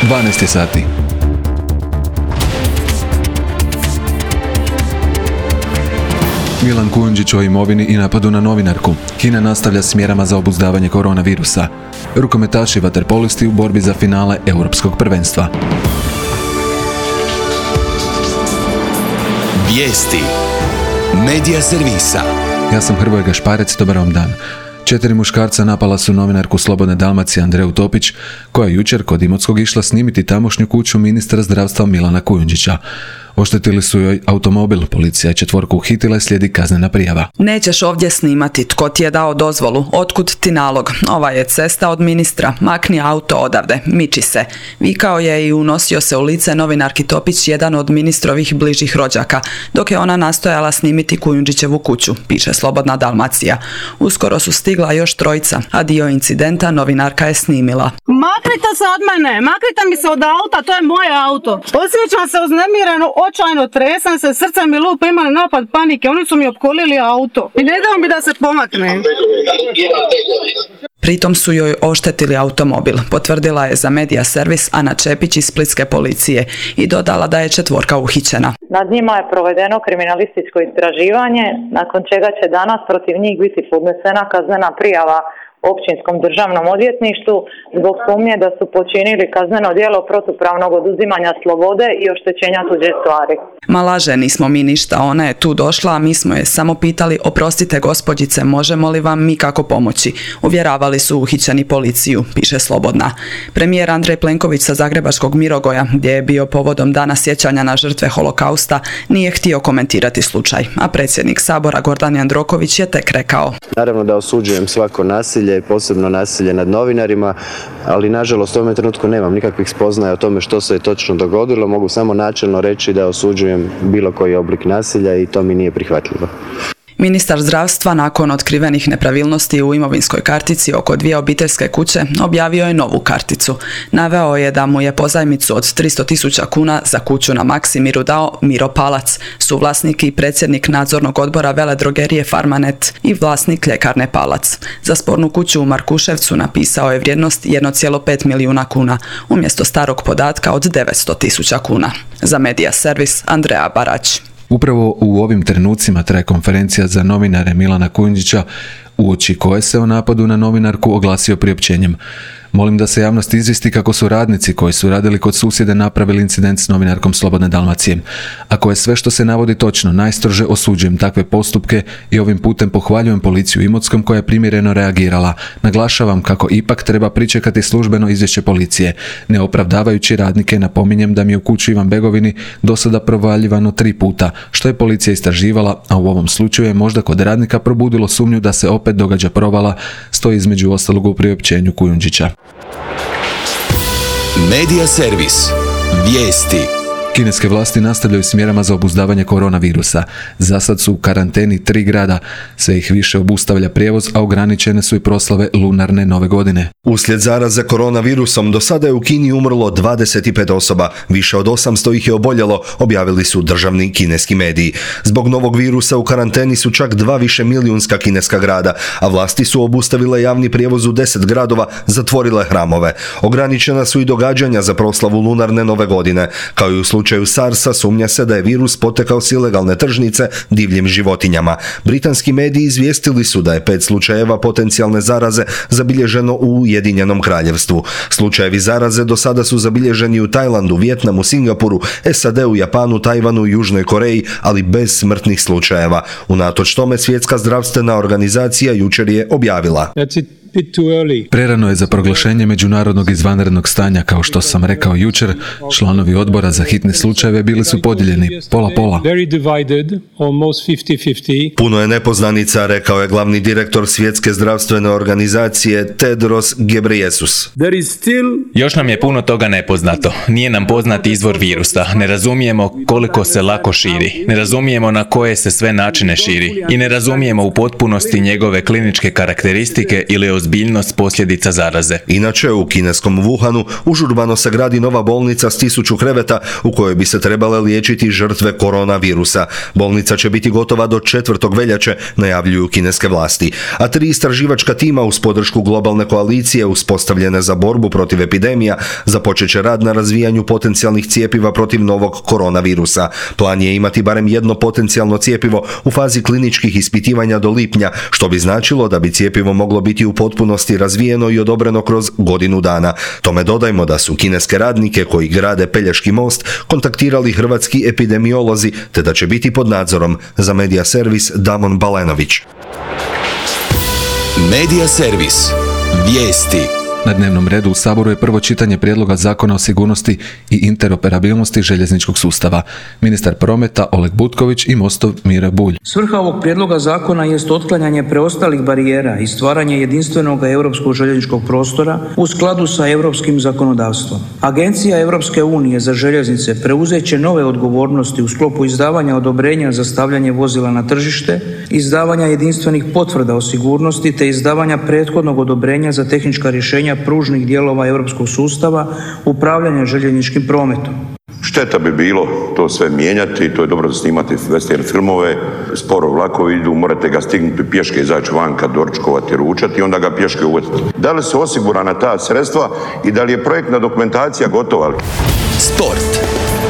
12 sati. Milan Kujundžić o imovini i napadu na novinarku. Kina nastavlja s mjerama za obuzdavanje koronavirusa. Rukometaši vaterpolisti u borbi za finale Europskog prvenstva. Vijesti Medija servisa. Ja sam Hrvoje Gašparec, dobar vam dan. 4 muškarca napala su novinarku Slobodne Dalmacije Andreju Topić, koja je jučer kod Imotskog išla snimiti tamošnju kuću ministra zdravstva Milana Kujundžića. Oštetili su joj automobil, policija je 4 uhitila i slijedi kaznena prijava. Nećeš ovdje snimati, tko ti je dao dozvolu, otkud ti nalog, ova je cesta od ministra, makni auto odavde, miči se. Vikao je i unosio se u lice novinarki Topić, jedan od ministrovih bližih rođaka, dok je ona nastojala snimiti Kujundžićevu kuću, piše Slobodna Dalmacija. Uskoro su stigla još 3, a dio incidenta novinarka je snimila. Maknite se od mene, maknite mi se od auta, to je moje auto. Osjećam se uznemireno, očajno tresam se, srce mi lupa, imam napad panike, oni su mi opkolili auto i ne dao mi da se pomakne. Pritom su joj oštetili automobil, potvrdila je za Medija servis Ana Čepić iz splitske policije i dodala da je 4 uhićena. Nad njima je provedeno kriminalističko istraživanje, nakon čega će danas protiv njih biti podnesena kaznena prijava Općinskom državnom odvjetništvu zbog sumnje da su počinili kazneno djelo protupravnog oduzimanja slobode i oštećenja tuđe stvari. Ma laže, nismo mi ništa, ona je tu došla, a mi smo je samo pitali, oprostite gospođice, možemo li vam mi kako pomoći? Uvjeravali su uhićeni policiju, piše Slobodna. Premijer Andrej Plenković sa zagrebačkog Mirogoja, gdje je bio povodom dana sjećanja na žrtve holokausta, nije htio komentirati slučaj, a predsjednik Sabora Gordan Jandroković je tek rekao. Naravno da osuđujem svako nasilje, posebno nasilje nad novinarima, ali nažalost u ovom trenutku nemam nikakvih spoznaja o tome što se je točno dogodilo. Mogu samo načelno reći da osuđujem bilo koji oblik nasilja i to mi nije prihvatljivo. Ministar zdravstva nakon otkrivenih nepravilnosti u imovinskoj kartici oko 2 obiteljske kuće objavio je novu karticu. Naveo je da mu je pozajmicu od 300.000 kuna za kuću na Maksimiru dao Miro Palac, suvlasnik i predsjednik nadzornog odbora veledrogerije Farmanet i vlasnik ljekarne Palac. Za spornu kuću u Markuševcu napisao je vrijednost 1,5 milijuna kuna, umjesto starog podatka od 900.000 kuna. Za Medija servis Andreja Barać. Upravo u ovim trenucima traje konferencija za novinare Milana Kujundžića, uoči koje se o napadu na novinarku oglasio priopćenjem. Molim da se javnost izvijesti kako su radnici koji su radili kod susjede napravili incident s novinarkom Slobodne Dalmacije. Ako je sve što se navodi točno, najstrože osuđujem takve postupke i ovim putem pohvaljujem policiju Imotskom koja je primjereno reagirala. Naglašavam kako ipak treba pričekati službeno izvješće policije. Ne opravdavajući radnike, napominjem da mi je u kuću Ivan Begovini do sada provaljivano 3 puta, što je policija istraživala, a u ovom slučaju je možda kod radnika probudilo sumnju da se opet događa provala, stoji između ostalog u priopćenju Kujundžića. Medija servis. Vijesti. Kineske vlasti nastavljaju s mjerama za obuzdavanje koronavirusa. Za sad su u karanteni 3 grada. Sve ih više obustavlja prijevoz, a ograničene su i proslave lunarne nove godine. Uslijed zaraze koronavirusom do sada je u Kini umrlo 25 osoba. Više od 800 ih je oboljelo, objavili su državni kineski mediji. Zbog novog virusa u karanteni su čak 2 višemilijunska kineska grada, a vlasti su obustavile javni prijevoz u 10 gradova, zatvorile hramove. Ograničena su i događanja za proslavu lunarne nove godine. Kao i u slučaju SARS-a sumnja se da je virus potekao s ilegalne tržnice divljim životinjama. Britanski mediji izvijestili su da je 5 slučajeva potencijalne zaraze zabilježeno u Ujedinjenom Kraljevstvu. Slučajevi zaraze do sada su zabilježeni u Tajlandu, Vijetnamu, Singapuru, SAD-u, Japanu, Tajvanu i Južnoj Koreji, ali bez smrtnih slučajeva. Unatoč tome Svjetska zdravstvena organizacija jučer je objavila: Prerano je za proglašenje međunarodnog izvanrednog stanja, kao što sam rekao jučer, članovi odbora za hitne slučajeve bili su podijeljeni pola-pola. Puno je nepoznanica, rekao je glavni direktor Svjetske zdravstvene organizacije Tedros Ghebreyesus. Još nam je puno toga nepoznato. Nije nam poznat izvor virusa. Ne razumijemo koliko se lako širi. Ne razumijemo na koje se sve načine širi. I ne razumijemo u potpunosti njegove kliničke karakteristike ili ozbiljnost posljedica zaraze. Inače, u kineskom Wuhanu užurbano se gradi nova bolnica s 1000 kreveta u kojoj bi se trebale liječiti žrtve koronavirusa. Bolnica će biti gotova do 4. veljače, najavljuju kineske vlasti. A 3 istraživačka tima uz podršku globalne koalicije uspostavljene za borbu protiv epidemija započet će rad na razvijanju potencijalnih cijepiva protiv novog koronavirusa. Plan je imati barem jedno potencijalno cijepivo u fazi kliničkih ispitivanja do lipnja, što bi značilo da bi cijepivo moglo biti u potpunosti razvijeno i odobreno kroz godinu dana. Tome dodajmo da su kineske radnike koji grade Pelješki most kontaktirali hrvatski epidemiolozi, te da će biti pod nadzorom. Za Medija servis Damon Balenović. Medija servis. Vijesti. Na dnevnom redu u Saboru je prvo čitanje prijedloga zakona o sigurnosti i interoperabilnosti željezničkog sustava. Ministar prometa Oleg Butković i Mostov Miro Bulj. Svrha ovog prijedloga zakona jest otklanjanje preostalih barijera i stvaranje jedinstvenog europskog željezničkog prostora u skladu sa europskim zakonodavstvom. Agencija Europske unije za željeznice preuzet će nove odgovornosti u sklopu izdavanja odobrenja za stavljanje vozila na tržište, izdavanja jedinstvenih potvrda o sigurnosti te izdavanja prethodnog odobrenja za tehnička rješenja pružnih dijelova europskog sustava upravljanja željezničkim prometom. Šteta bi bilo to sve mijenjati, to je dobro da snimate western filmove, sporo vlakovi idu, morate ga stignuti pješke, izaći vanka, doručkovati, ručati i onda ga pješke uvatiti. Da li su osigurana ta sredstva i da li je projektna dokumentacija gotova? Sport.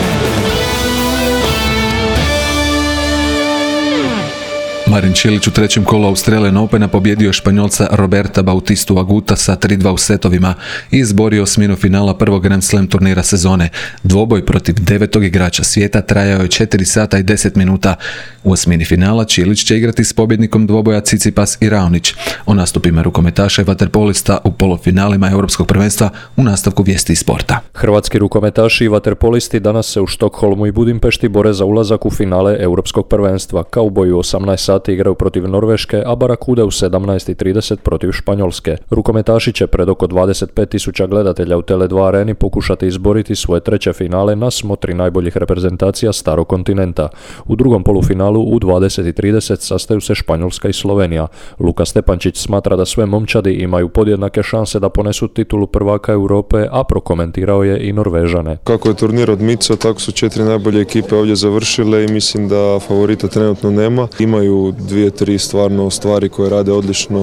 Marin Čilić u trećem kolu Australian Opena pobjedio Španjolca Roberta Bautistu Aguta sa 3-2 u setovima i izborio osminu finala prvog Grand Slam turnira sezone. Dvoboj protiv 9. igrača svijeta trajao je 4 sata i 10 minuta. U osmini finala Čilić će igrati s pobjednikom dvoboja Tsitsipas i Raonić. O nastupima rukometaša i vaterpolista u polufinalima Europskog prvenstva u nastavku vijesti iz sporta. Hrvatski rukometaši i vaterpolisti danas se u Štokholmu i Budimpešti bore za ulazak u finale Europskog prvenstva. Kauboji u 18 sati igraju protiv Norveške, a Barakude u 17:30 protiv Španjolske. Rukometaši će pred oko 25.000 gledatelja u Tele2 areni pokušati izboriti svoje treće finale na smotri najboljih reprezentacija starog kontinenta. U drugom polufinalu u 20:30 sastaju se Španjolska i Slovenija. Luka Stepančić smatra da sve momčadi imaju podjednake šanse da ponesu titulu prvaka Europe, a prokomentirao je i Norvežane. Kako je turnir odmicao, tako su 4 najbolje ekipe ovdje završile i mislim da favorita trenutno nema. Imaju 2-3 stvarno stvari koje rade odlično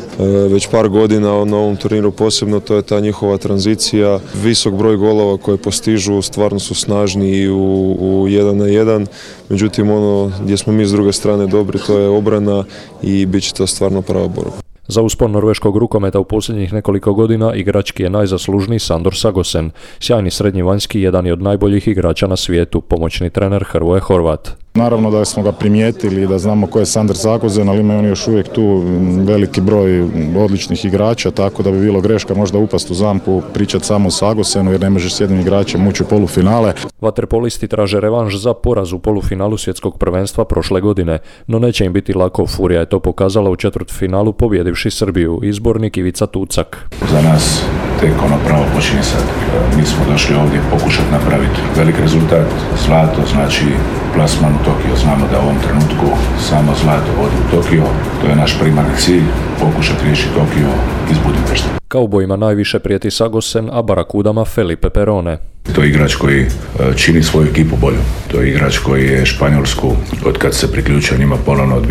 već par godina na ovom turniru posebno, to je ta njihova tranzicija, visok broj golova koje postižu, stvarno su snažni i u 1 na 1, međutim ono gdje smo mi s druge strane dobri to je obrana i bit će to stvarno prava borba. Za uspon norveškog rukometa u posljednjih nekoliko godina igrački je najzaslužniji Sandor Sagosen. Sjajni srednji vanjski, jedan je od najboljih igrača na svijetu, pomoćni trener Hrvoje Horvat. Naravno da smo ga primijetili i da znamo ko je Sandor Sagosen, ali imaju oni još uvijek tu veliki broj odličnih igrača, tako da bi bilo greška možda upast u zamku, pričati samo o Sagosenu jer ne možeš s jednim igračem ući u polufinale. Vaterpolisti traže revanš za poraz u polufinalu svjetskog prvenstva prošle godine, no neće im biti lako. Furija je to pokazala u četvrtfinalu pobjedivši Srbiju, izbornik Ivica Tucak. Za nas tek ono pravo počinje sad. Mi smo došli ovdje pokušati napraviti velik rezultat. Zlato znači plasman u Tokio. Znamo da u ovom trenutku samo zlato vodi u Tokio. To je naš primarni cilj, pokušati riješiti Tokio iz Budimpešte. Kaubojima najviše prijeti Sagosen, a Barakudama Felipe Perone. To je igrač koji čini svoju ekipu boljom. To je igrač koji je Španjolsku, od kad se priključio njima ponovno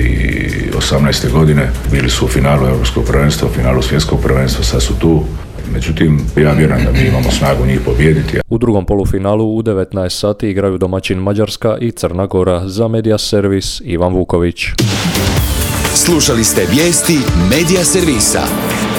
2018. godine, bili su u finalu Europskog prvenstva, u finalu Svjetskog prvenstva, sad su tu. Međutim, ja vjerujem da mi imamo snagu njih pobijediti. U drugom polufinalu u 19 sati igraju domaćin Mađarska i Crna Gora. Za Medija servis Ivan Vuković. Slušali ste vijesti Medija servisa.